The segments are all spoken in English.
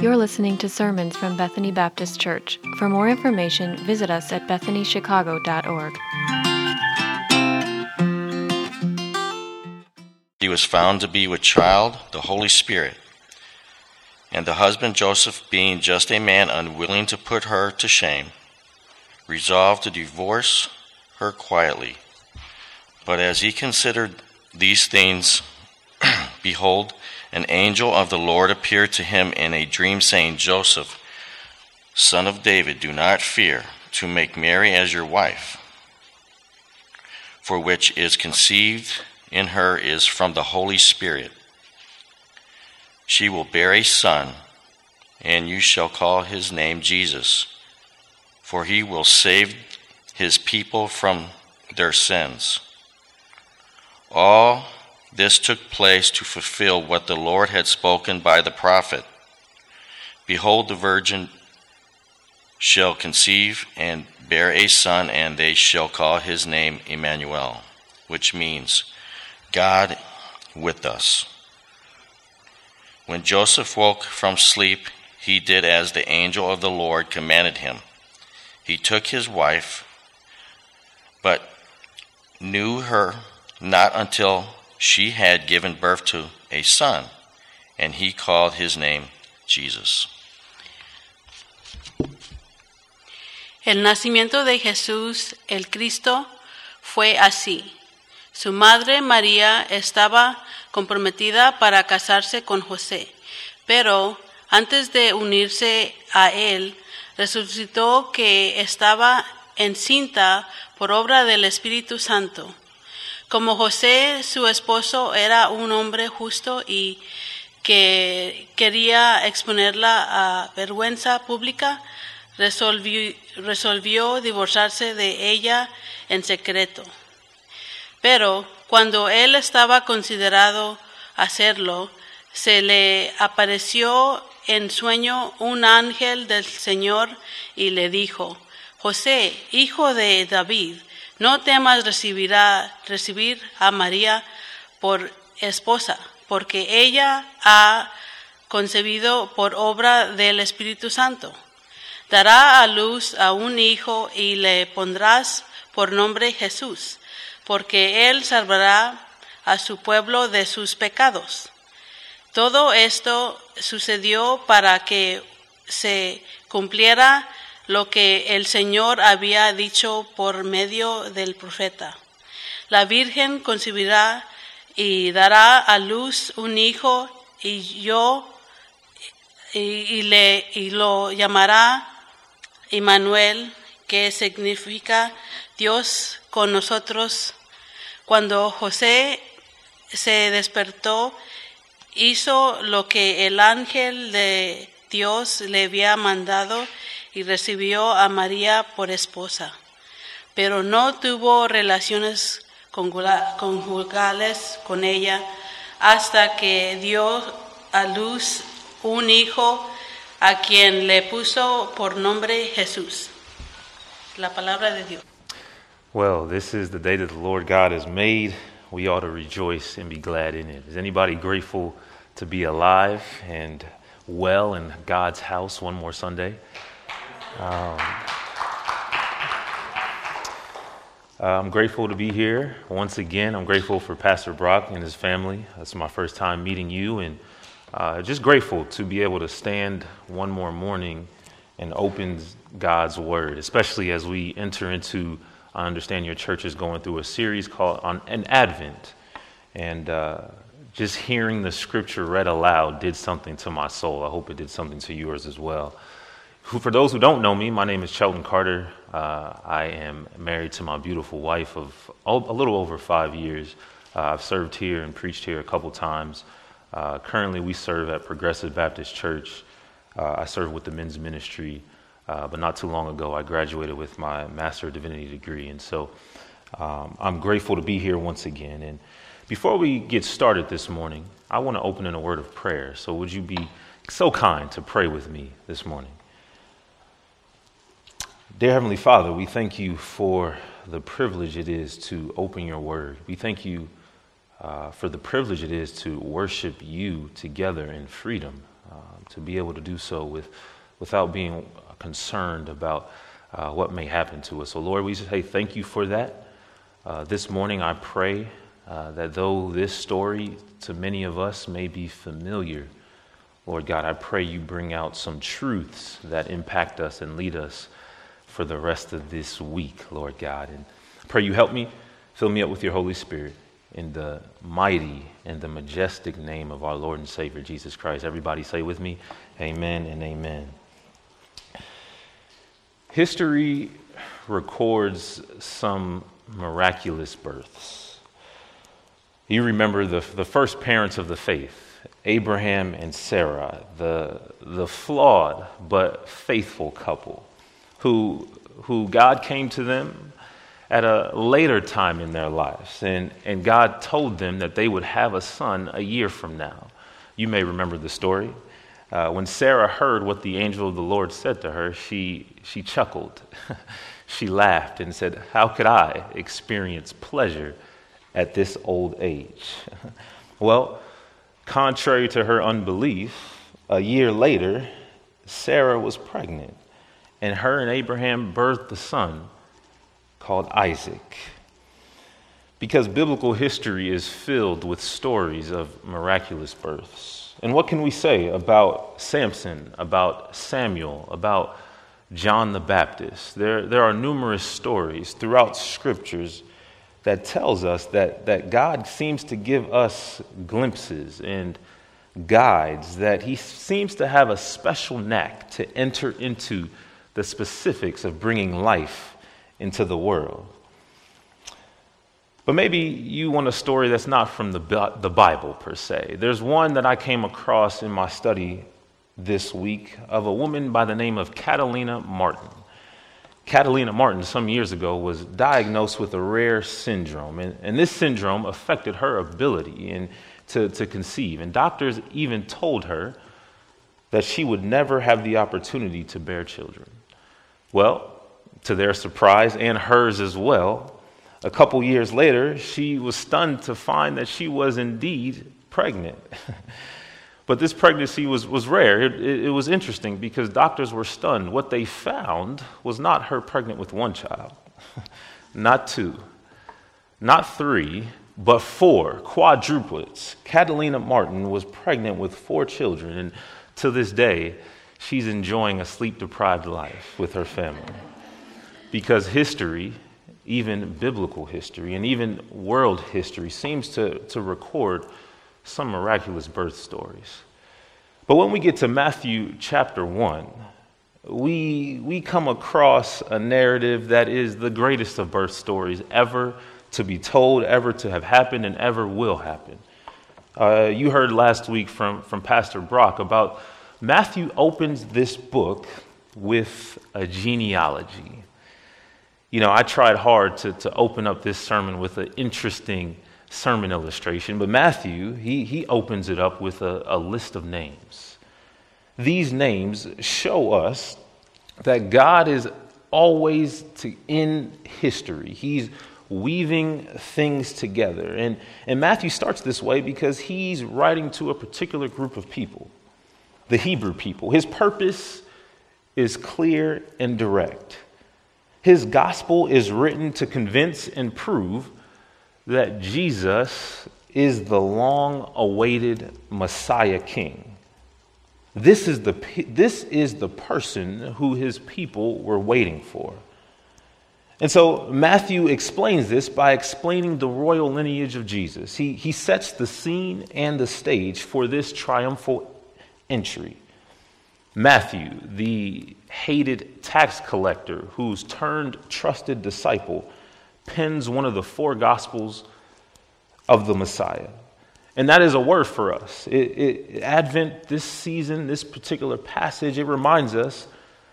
You're listening to sermons from Bethany Baptist Church. For more information, visit us at bethanychicago.org. He was found to be with child, the Holy Spirit. And the husband Joseph, being just a man unwilling to put her to shame, resolved to divorce her quietly. But as he considered these things, behold, an angel of the Lord appeared to him in a dream, saying, Joseph, son of David, do not fear to make Mary as your wife, for which is conceived in her is from the Holy Spirit. She will bear a son, and you shall call his name Jesus, for he will save his people from their sins. All this took place to fulfill what the Lord had spoken by the prophet. Behold, the virgin shall conceive and bear a son, and they shall call his name Emmanuel, which means God with us. When Joseph woke from sleep, he did as the angel of the Lord commanded him. He took his wife, but knew her not until she had given birth to a son, and he called his name Jesus. El nacimiento de Jesús, el Cristo, fue así. Su madre María estaba comprometida para casarse con José, pero antes de unirse a él, resultó que estaba encinta por obra del Espíritu Santo. Como José, su esposo, era un hombre justo y que quería exponerla a vergüenza pública, resolvió divorciarse de ella en secreto. Pero cuando él estaba considerado hacerlo, se le apareció en sueño un ángel del Señor y le dijo, José, hijo de David, no temas recibir a María por esposa, porque ella ha concebido por obra del Espíritu Santo. Dará a luz a un hijo y le pondrás por nombre Jesús, porque él salvará a su pueblo de sus pecados. Todo esto sucedió para que se cumpliera lo que el Señor había dicho por medio del profeta. La Virgen concebirá y dará a luz un hijo y lo llamará Emmanuel, que significa Dios con nosotros. Cuando José se despertó, hizo lo que el ángel de Dios le había mandado y recibió a María por esposa. Pero no tuvo relaciones conjugales con ella hasta que dio a luz un hijo a quien le puso por nombre Jesús. La palabra de Dios. Well, this is the day that the Lord God has made. We ought to rejoice and be glad in it. Is anybody grateful to be alive and well in God's house one more Sunday? I'm grateful to be here once again. I'm grateful for Pastor Brock and his family. It's my first time meeting you, and just grateful to be able to stand one more morning and open God's Word, especially as we enter into, I understand your church is going through a series called an Advent, and just hearing the scripture read aloud did something to my soul. I hope it did something to yours as well. For those who don't know me, my name is Chelton Carter. I am married to my beautiful wife of a little over 5 years. I've served here and preached here a couple times. Currently, we serve at Progressive Baptist Church. I serve with the men's ministry, but not too long ago, I graduated with my Master of Divinity degree. And so I'm grateful to be here once again. And before we get started this morning, I want to open in a word of prayer. So would you be so kind to pray with me this morning? Dear Heavenly Father, we thank you for the privilege it is to open your word. We thank you for the privilege it is to worship you together in freedom. to be able to do so without being concerned about what may happen to us. So Lord, we say thank you for that. This morning I pray that though this story to many of us may be familiar, Lord God, I pray you bring out some truths that impact us and lead us for the rest of this week, Lord God. And I pray you help me, fill me up with your Holy Spirit in the mighty and the majestic name of our Lord and Savior, Jesus Christ. Everybody say with me, amen and amen. History records some miraculous births. You remember the first parents of the faith, Abraham and Sarah, the flawed but faithful couple who God came to them at a later time in their lives, and God told them that they would have a son a year from now. You may remember the story. When Sarah heard what the angel of the Lord said to her, she chuckled. She laughed and said, "How could I experience pleasure at this old age?" Well, contrary to her unbelief, a year later, Sarah was pregnant, and her and Abraham birthed a son called Isaac. Because biblical history is filled with stories of miraculous births. And what can we say about Samson, about Samuel, about John the Baptist? There are numerous stories throughout scriptures that tells us that God seems to give us glimpses and guides, that he seems to have a special knack to enter into the specifics of bringing life into the world. But maybe you want a story that's not from the Bible per se. There's one that I came across in my study this week of a woman by the name of Catalina Martin. Catalina Martin, some years ago, was diagnosed with a rare syndrome, and this syndrome affected her ability to conceive. And doctors even told her that she would never have the opportunity to bear children. Well, to their surprise and hers as well, a couple years later, she was stunned to find that she was indeed pregnant. But this pregnancy was rare. It was interesting because doctors were stunned. What they found was not her pregnant with one child, not two, not three, but 4 quadruplets. Catalina Martin was pregnant with 4 children, and to this day, she's enjoying a sleep-deprived life with her family. Because history, even biblical history, and even world history seems to record some miraculous birth stories. But when we get to Matthew chapter 1, we come across a narrative that is the greatest of birth stories ever to be told, ever to have happened, and ever will happen. You heard last week from Pastor Brock about Matthew opens this book with a genealogy. You know, I tried hard to open up this sermon with an interesting sermon illustration, but Matthew, he opens it up with a list of names. These names show us that God is always in history. He's weaving things together. And Matthew starts this way because he's writing to a particular group of people, the Hebrew people. His purpose is clear and direct. His gospel is written to convince and prove that Jesus is the long-awaited Messiah King. This is the person who his people were waiting for. And so Matthew explains this by explaining the royal lineage of Jesus. He sets the scene and the stage for this triumphal entry. Matthew, the hated tax collector who's turned trusted disciple, pens one of the 4 gospels of the Messiah. And that is a word for us. Advent, this season, this particular passage, it reminds us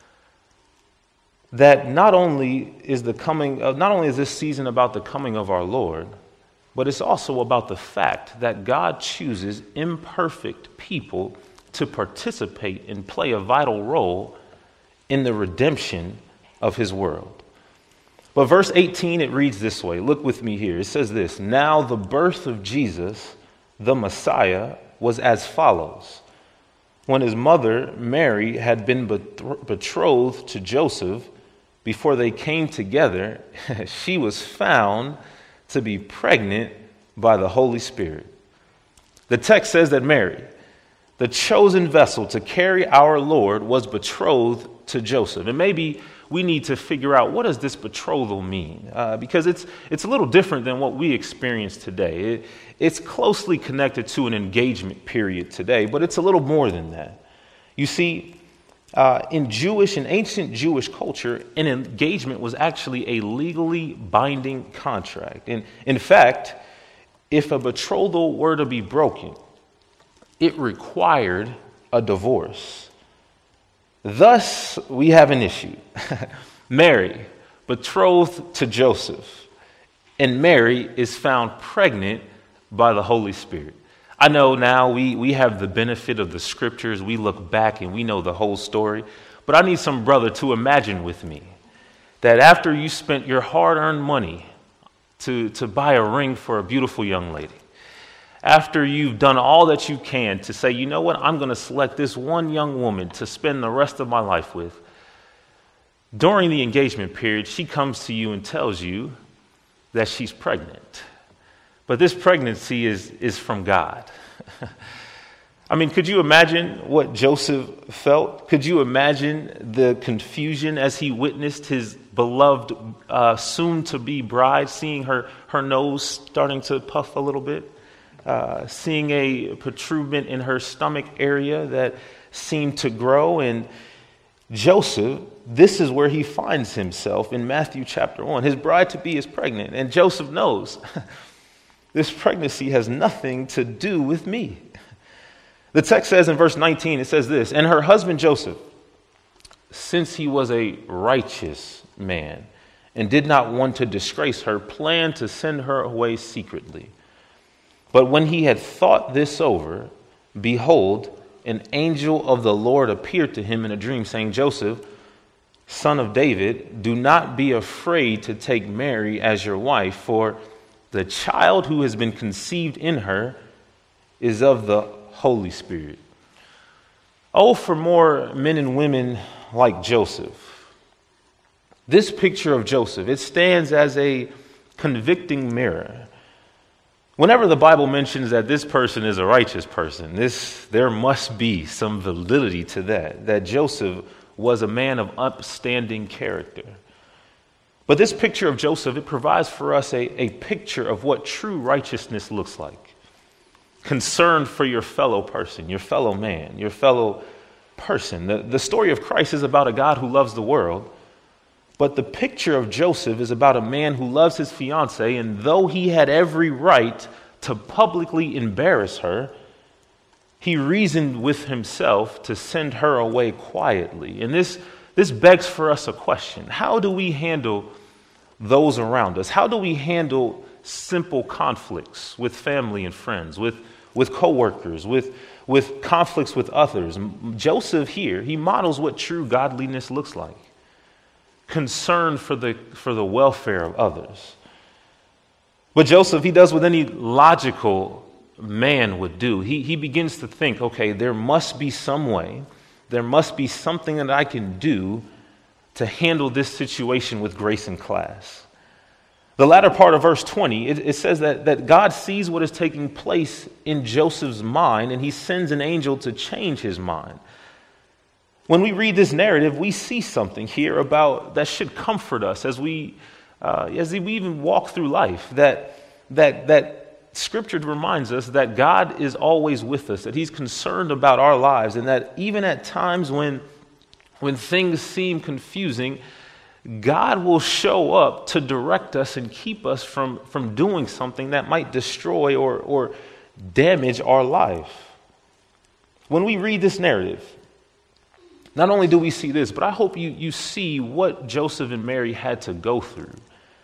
that not only is this season about the coming of our Lord, but it's also about the fact that God chooses imperfect people to participate and play a vital role in the redemption of his world. But verse 18, it reads this way. Look with me here. It says this: "Now the birth of Jesus, the Messiah, was as follows. when his mother, Mary, had been betrothed to Joseph, before they came together, she was found to be pregnant by the Holy Spirit. The text says that Mary, the chosen vessel to carry our Lord, was betrothed to Joseph. And maybe we need to figure out, what does this betrothal mean? Because it's a little different than what we experience today. It's closely connected to an engagement period today, but it's a little more than that. You see, in ancient Jewish culture, an engagement was actually a legally binding contract. And in fact, if a betrothal were to be broken, it required a divorce. Thus, we have an issue. Mary, betrothed to Joseph, and Mary is found pregnant by the Holy Spirit. I know now we have the benefit of the scriptures. We look back and we know the whole story. But I need some brother to imagine with me that after you spent your hard-earned money to buy a ring for a beautiful young lady, after you've done all that you can to say, you know what, I'm going to select this one young woman to spend the rest of my life with, during the engagement period, she comes to you and tells you that she's pregnant. But this pregnancy is from God. I mean, could you imagine what Joseph felt? Could you imagine the confusion as he witnessed his beloved soon-to-be bride, seeing her nose starting to puff a little bit? Seeing a protuberance in her stomach area that seemed to grow. And Joseph, this is where he finds himself in Matthew chapter 1. His bride-to-be is pregnant, and Joseph knows this pregnancy has nothing to do with me. The text says in verse 19, it says this, and her husband Joseph, since he was a righteous man and did not want to disgrace her, planned to send her away secretly. But when he had thought this over, behold, an angel of the Lord appeared to him in a dream, saying, Joseph, son of David, do not be afraid to take Mary as your wife, for the child who has been conceived in her is of the Holy Spirit. Oh, for more men and women like Joseph. This picture of Joseph, it stands as a convicting mirror. Whenever the Bible mentions that this person is a righteous person, there must be some validity to that Joseph was a man of upstanding character. But this picture of Joseph, it provides for us a picture of what true righteousness looks like. Concern for your fellow person, your fellow man, your fellow person. The story of Christ is about a God who loves the world. But the picture of Joseph is about a man who loves his fiancée, and though he had every right to publicly embarrass her, he reasoned with himself to send her away quietly. And this begs for us a question. How do we handle those around us? How do we handle simple conflicts with family and friends, with coworkers, with conflicts with others? Joseph here, he models what true godliness looks like. Concern for the welfare of others. But Joseph, he does what any logical man would do. He begins to think, okay, there must be some way, there must be something that I can do to handle this situation with grace and class. The latter part of verse 20, it says that God sees what is taking place in Joseph's mind, and he sends an angel to change his mind. When we read this narrative, we see something here about that should comfort us as we even walk through life. That Scripture reminds us that God is always with us, that He's concerned about our lives, and that even at times when things seem confusing, God will show up to direct us and keep us from doing something that might destroy or damage our life. When we read this narrative, not only do we see this, but I hope you see what Joseph and Mary had to go through.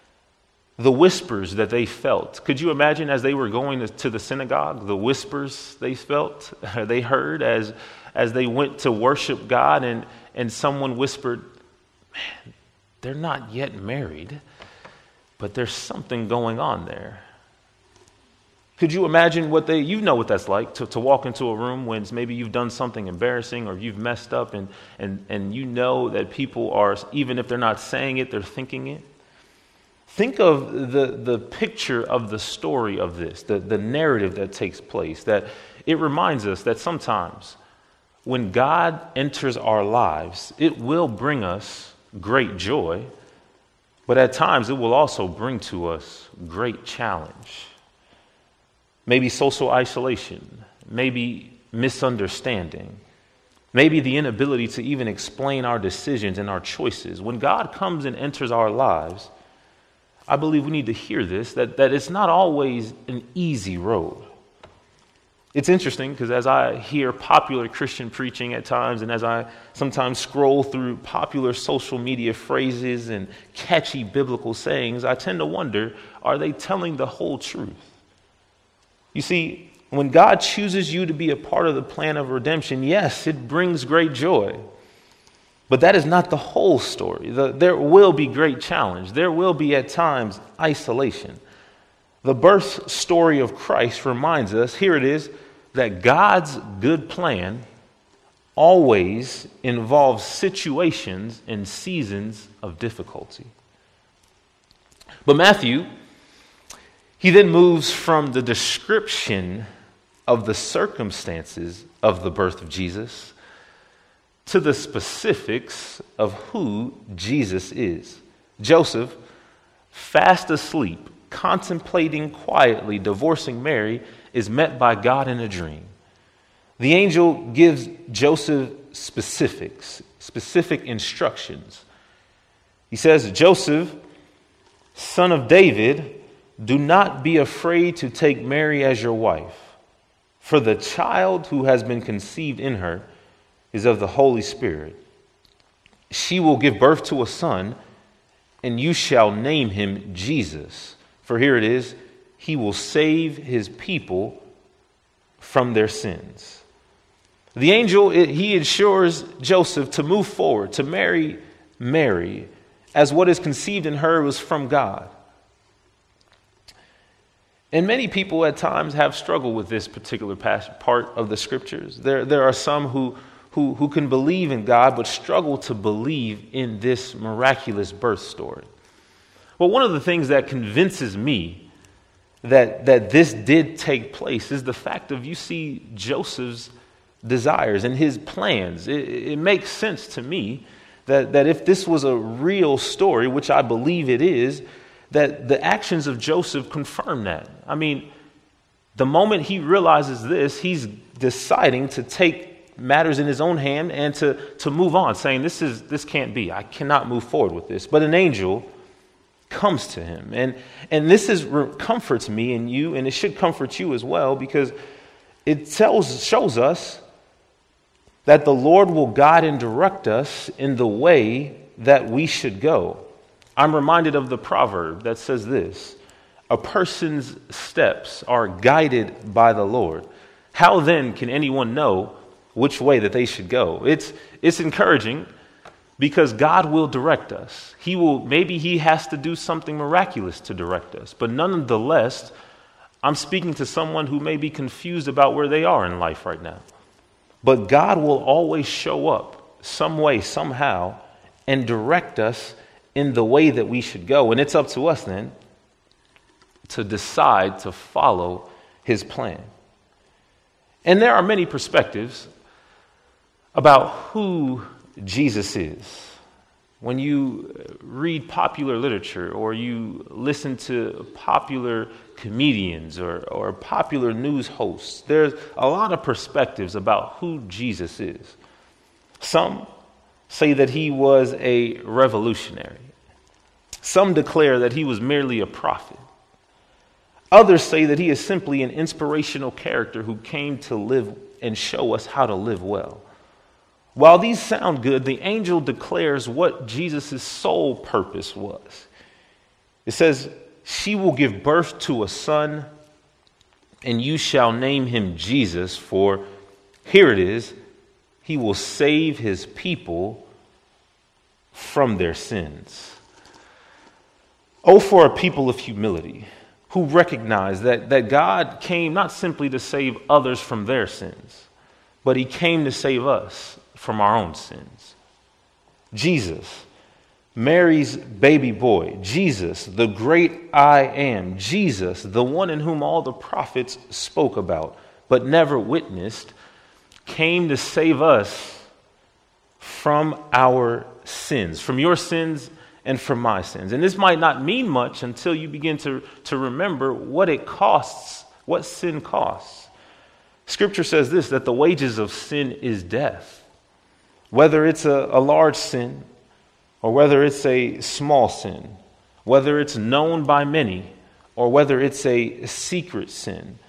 The whispers that they felt. Could you imagine as they were going to the synagogue, the whispers they felt, they heard as they went to worship God, and someone whispered, man, they're not yet married, but there's something going on there. Could you imagine you know what that's like to walk into a room when maybe you've done something embarrassing or you've messed up and you know that people are, even if they're not saying it, they're thinking it? Think of the picture of the story of this, the narrative that takes place, that it reminds us that sometimes when God enters our lives, it will bring us great joy, but at times it will also bring to us great challenge. Maybe social isolation, maybe misunderstanding, maybe the inability to even explain our decisions and our choices. When God comes and enters our lives, I believe we need to hear this, that it's not always an easy road. It's interesting because as I hear popular Christian preaching at times, and as I sometimes scroll through popular social media phrases and catchy biblical sayings, I tend to wonder, are they telling the whole truth? You see, when God chooses you to be a part of the plan of redemption, yes, it brings great joy. But that is not the whole story. There will be great challenge. There will be at times isolation. The birth story of Christ reminds us, here it is, that God's good plan always involves situations and seasons of difficulty. But Matthew, he then moves from the description of the circumstances of the birth of Jesus to the specifics of who Jesus is. Joseph, fast asleep, contemplating quietly divorcing Mary, is met by God in a dream. The angel gives Joseph specific instructions. He says, Joseph, son of David, do not be afraid to take Mary as your wife, for the child who has been conceived in her is of the Holy Spirit. She will give birth to a son, and you shall name him Jesus. For here it is, he will save his people from their sins. The angel, he assures Joseph to move forward, to marry Mary, as what is conceived in her was from God. And many people at times have struggled with this particular part of the scriptures. There are some who can believe in God but struggle to believe in this miraculous birth story. Well, one of the things that convinces me that this did take place is the fact of, you see Joseph's desires and his plans. It makes sense to me that if this was a real story, which I believe it is, that the actions of Joseph confirm that. I mean, the moment he realizes this, he's deciding to take matters in his own hand and to move on, saying, this can't be. I cannot move forward with this. But an angel comes to him. And this comforts me and you, and it should comfort you as well, because it shows us that the Lord will guide and direct us in the way that we should go. I'm reminded of the proverb that says this: a person's steps are guided by the Lord. How then can anyone know which way that they should go? It's encouraging because God will direct us. Maybe he has to do something miraculous to direct us. But nonetheless, I'm speaking to someone who may be confused about where they are in life right now. But God will always show up some way, somehow, and direct us in the way that we should go. And it's up to us then to decide to follow his plan. And there are many perspectives about who Jesus is. When you read popular literature or you listen to popular comedians or popular news hosts, there's a lot of perspectives about who Jesus is. Some say that he was a revolutionary. Some declare that he was merely a prophet. Others say that he is simply an inspirational character who came to live and show us how to live well. While these sound good, the angel declares what Jesus' sole purpose was. It says, she will give birth to a son, and you shall name him Jesus, for here it is, he will save his people from their sins. Oh, for a people of humility. who recognized that God came not simply to save others from their sins, but he came to save us from our own sins. Jesus, Mary's baby boy, Jesus, the great I am, Jesus, the one in whom all the prophets spoke about but never witnessed, came to save us from our sins, from your sins and from my sins. And this might not mean much until you begin to remember what it costs, what sin costs. Scripture says this, that the wages of sin is death. Whether it's a large sin or whether it's a small sin, whether it's known by many or whether it's a secret sin,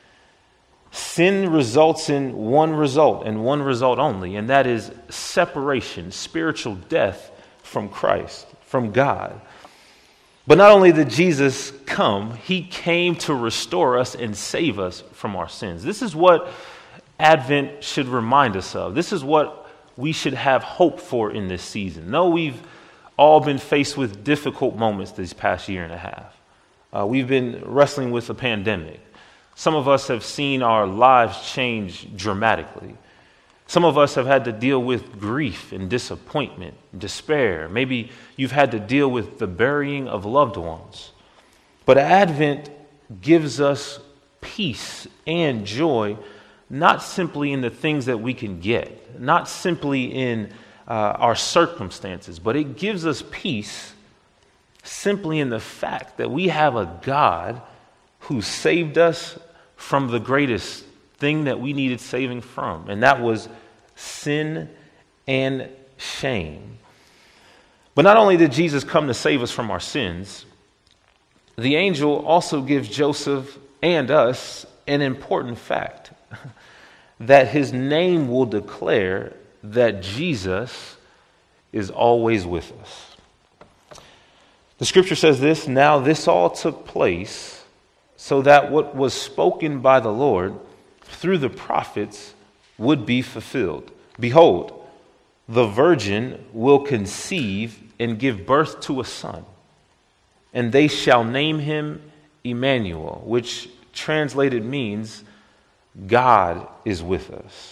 sin results in one result and one result only, and that is separation, spiritual death from Christ, from God. But not only did Jesus come, he came to restore us and save us from our sins. This is what Advent should remind us of. This is what we should have hope for in this season. No, we've all been faced with difficult moments this past year and a half. We've been wrestling with a pandemic. Some of us have seen our lives change dramatically. Some of us have had to deal with grief and disappointment, despair. Maybe you've had to deal with the burying of loved ones. But Advent gives us peace and joy, not simply in the things that we can get, not simply in our circumstances, but it gives us peace simply in the fact that we have a God who saved us from the greatest thing that we needed saving from, and that was sin and shame. But not only did Jesus come to save us from our sins, the angel also gives Joseph and us an important fact, that his name will declare that Jesus is always with us. The scripture says this, now this all took place so that what was spoken by the Lord through the prophets would be fulfilled. Behold, the virgin will conceive and give birth to a son, and they shall name him Emmanuel, which translated means God is with us.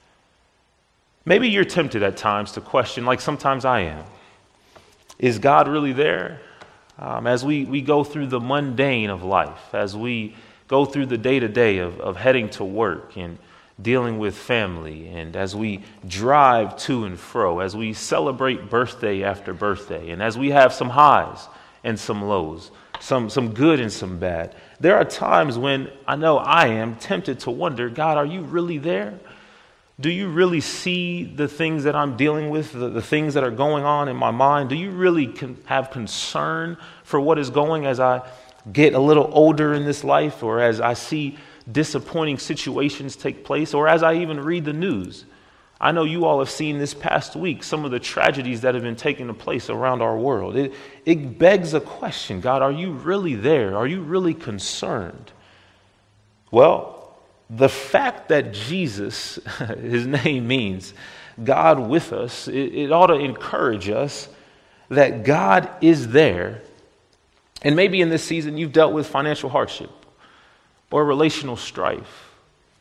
Maybe you're tempted at times to question, like sometimes I am, is God really there? As we go through the mundane of life, as we go through the day-to-day of heading to work and dealing with family, and as we drive to and fro, as we celebrate birthday after birthday, and as we have some highs and some lows, some good and some bad, there are times when I know I am tempted to wonder, God, are you really there? Do you really see the things that I'm dealing with, the things that are going on in my mind? Do you really have concern for what is going as I get a little older in this life, or as I see disappointing situations take place, or as I even read the news? I know you all have seen this past week some of the tragedies that have been taking place around our world. It begs a question, God, are you really there? Are you really concerned? Well, the fact that Jesus, his name means God with us, it ought to encourage us that God is there. And maybe in this season you've dealt with financial hardship or relational strife.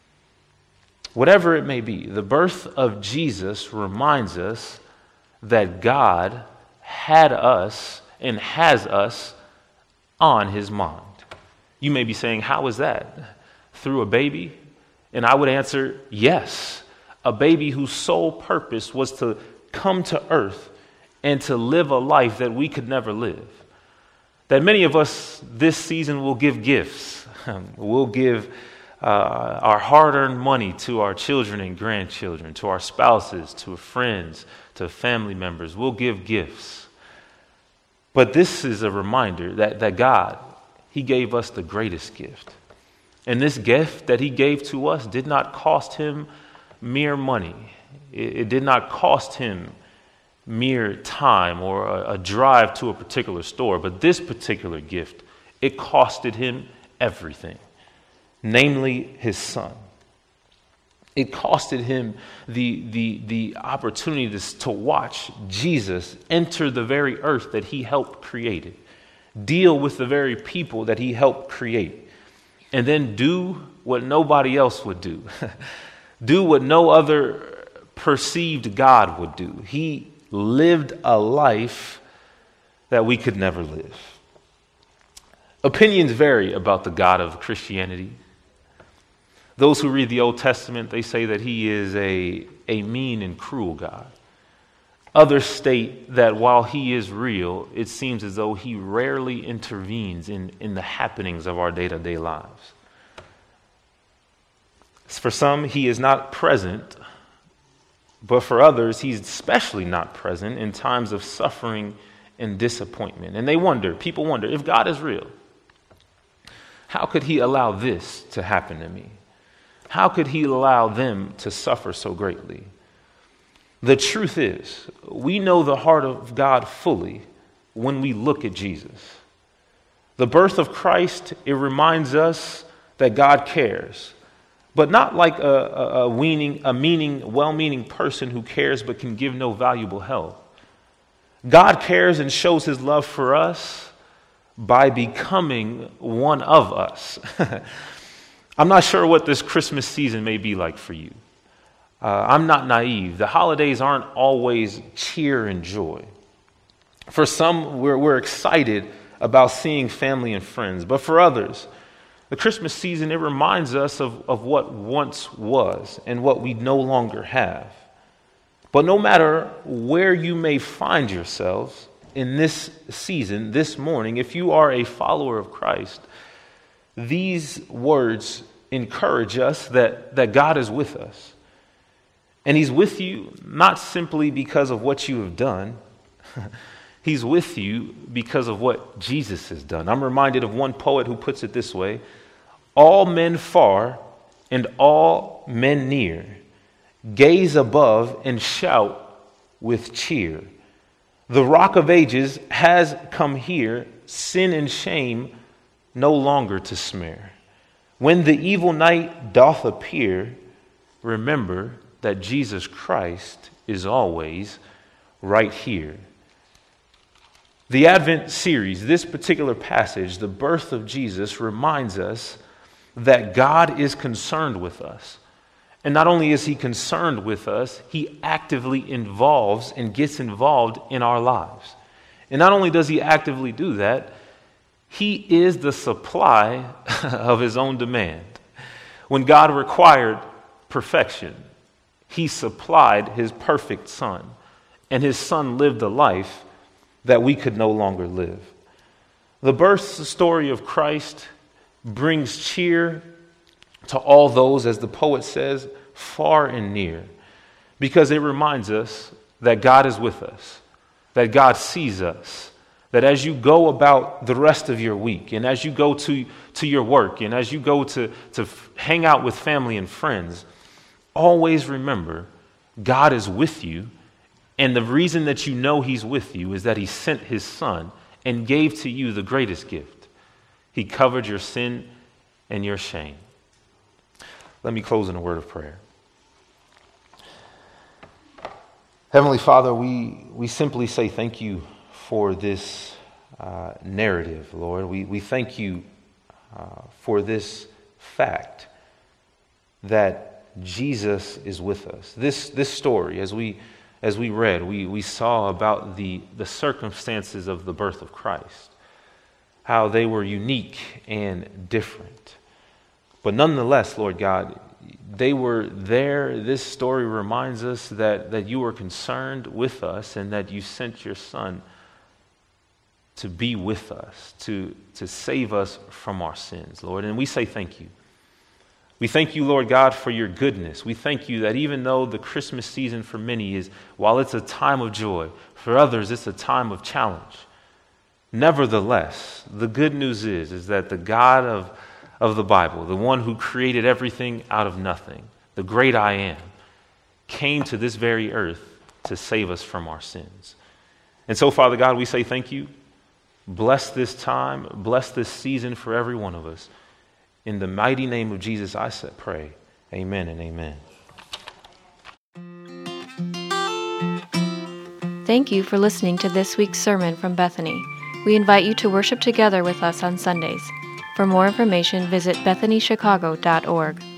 Whatever it may be, the birth of Jesus reminds us that God had us and has us on his mind. You may be saying, how is that? Through a baby? And I would answer, yes. A baby whose sole purpose was to come to earth and to live a life that we could never live. That many of us this season will give gifts. We'll give our hard-earned money to our children and grandchildren, to our spouses, to friends, to family members. We'll give gifts. But this is a reminder that God, he gave us the greatest gift. And this gift that he gave to us did not cost him mere money. It did not cost him mere time or a drive to a particular store. But this particular gift, it costed him everything, namely his son. It costed him the opportunity to watch Jesus enter the very earth that he helped create. deal with the very people that he helped create, and then do what nobody else would do. Do what no other perceived God would do. He lived a life that we could never live. Opinions vary about the God of Christianity. Those who read the Old Testament, they say that he is a mean and cruel God. Others state that while he is real, it seems as though he rarely intervenes in the happenings of our day-to-day lives. For some, he is not present, but for others, he's especially not present in times of suffering and disappointment. And people wonder, if God is real, how could he allow this to happen to me? How could he allow them to suffer so greatly? The truth is, we know the heart of God fully when we look at Jesus. The birth of Christ, it reminds us that God cares, but not like a well-meaning person who cares but can give no valuable help. God cares and shows his love for us by becoming one of us. I'm not sure what this Christmas season may be like for you. I'm not naive. The holidays aren't always cheer and joy. For some, we're excited about seeing family and friends. But for others, the Christmas season, it reminds us of what once was and what we no longer have. But no matter where you may find yourselves in this season, this morning, if you are a follower of Christ, these words encourage us that God is with us. And he's with you not simply because of what you have done. He's with you because of what Jesus has done. I'm reminded of one poet who puts it this way: all men far and all men near, gaze above and shout with cheer. The Rock of Ages has come here, sin and shame no longer to smear. When the evil night doth appear, remember that Jesus Christ is always right here. The Advent series, this particular passage, the birth of Jesus, reminds us that God is concerned with us. And not only is he concerned with us, he actively involves and gets involved in our lives. And not only does he actively do that, he is the supply of his own demand. When God required perfection, he supplied his perfect Son, and his Son lived a life that we could no longer live. The birth story of Christ brings cheer to all those, as the poet says, far and near, because it reminds us that God is with us, that God sees us, that as you go about the rest of your week, and as you go to your work, and as you go to hang out with family and friends, always remember God is with you, and the reason that you know he's with you is that he sent his Son and gave to you the greatest gift. He covered your sin and your shame. Let me close in a word of prayer. Heavenly Father, we simply say thank you for this narrative, Lord. We thank you for this fact that Jesus is with us. This story, as we read, we saw about the circumstances of the birth of Christ, how they were unique and different. But nonetheless, Lord God, they were there. This story reminds us that you were concerned with us and that you sent your Son to be with us, to save us from our sins, Lord. And we say thank you. We thank you, Lord God, for your goodness. We thank you that even though the Christmas season for many is, while it's a time of joy, for others it's a time of challenge. Nevertheless, the good news is that the God of the Bible, the one who created everything out of nothing, the great I Am, came to this very earth to save us from our sins. And so, Father God, we say thank you. Bless this time, bless this season for every one of us. In the mighty name of Jesus, I pray. Amen and amen. Thank you for listening to this week's sermon from Bethany. We invite you to worship together with us on Sundays. For more information, visit BethanyChicago.org.